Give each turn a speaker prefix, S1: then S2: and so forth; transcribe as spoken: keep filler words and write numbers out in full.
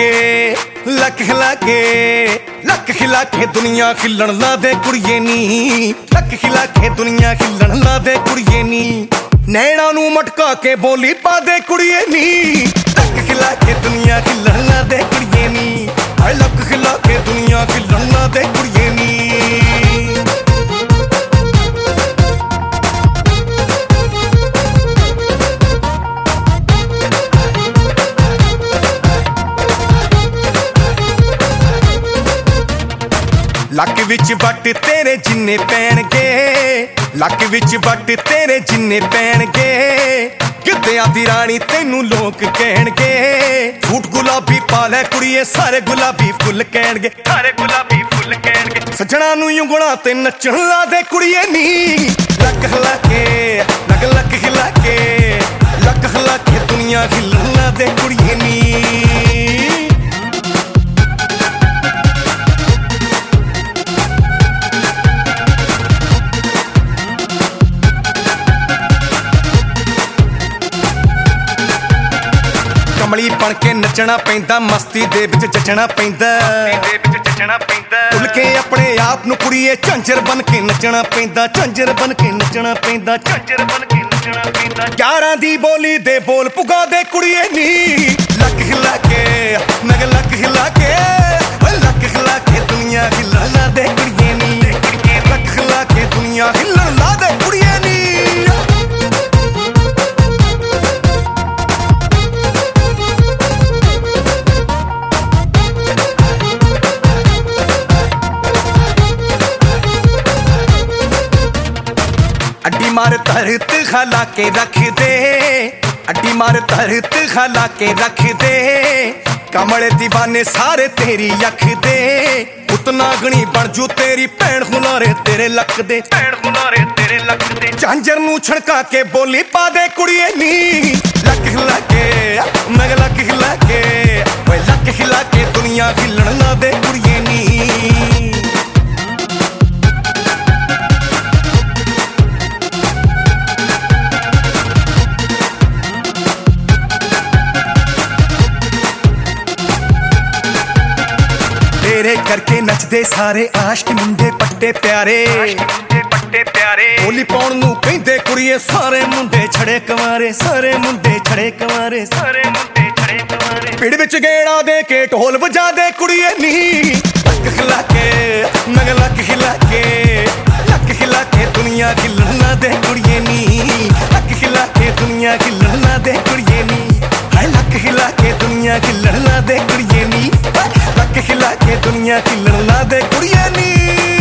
S1: के लक खिला के लक खिला के दुनिया खिलन ला दे कुड़िए नी लक खिला के दुनिया खिलन ला दे कुड़िए नी नैना नू मटका के बोली पा दे कुड़िए नी लक खिला के दुनिया खिलन ला दे कुड़िए नी लक खिला के दुनिया खिलन ला दे कुड़िए नी लक विच वट तेरे जिन्ने पैणगे लक विच वट तेरे जिन्ने पैणगे गिद्धियां दी रानी तैनू लोक कहणगे सूट गुलाबी पा लै कुड़िए सारे गुलाबी फुल कहणगे सारे गुलाबी फुल कहणगे सजना नू ਉਂਗਲਾਂ ते नचण ला दे कुड़िए नी लक हिला के लक लक हिला के लक हिला के दुनिया हिलन ला दे कुड़िए नी कमली बन के नचना पैंदा मस्ती दे विच जचना पैंदा भुल के अपने आप नू कुड़िए झांजर बन के नचना पैंदा झांजर बन के नचना पैंदा झांजर बन के नचना पैंदा ग्यारह दी बोली दे बोल पुगा दे कुड़िए नी लक हिला के नग लक हिला के लक हिला के दुनिया हिलन ला दे कुड़िए नी लक हिला के दुनिया हिलन ला दे कुड़िए नी अड्डी मार धरत खला के रख दे अड्डी मार धरत खला के रख दे कमले दीवाने सारे तेरी अख दे उतना गणी बन जू तेरी भैन हुनारे तेरे लक दे भैन हुनारे तेरे लक दे झांजर नू छड़का के बोली पा दे कुड़िए नी लक हिला के नग लक हिला के ओए लक हिला के दुनिया हिलन ला दे कुड़िए नी तेरे करके नचदे सारे आशिक मुंडे पट्टे प्यारे पट्टे प्यारे बोली पाउण नू कहंदे कुड़िए सारे मुंडे छड़े कवारे सारे मुंडे छड़े कवारे सारे मुंडे छड़े कवारे पीड़ विच गेड़ा दे के ढोल बजा दे कुड़िए नी लक हिला के नग लक हिला के लक हिला के दुनिया हिलन ला दे कुड़िए नी लक हिला के दुनिया हिलन ला दे कुड़िए नी हाय लक हिला के दुनिया हिलन ला दे कुड़िए नी लक हिला के दुनिया हिलन ला दे कुड़िए नी।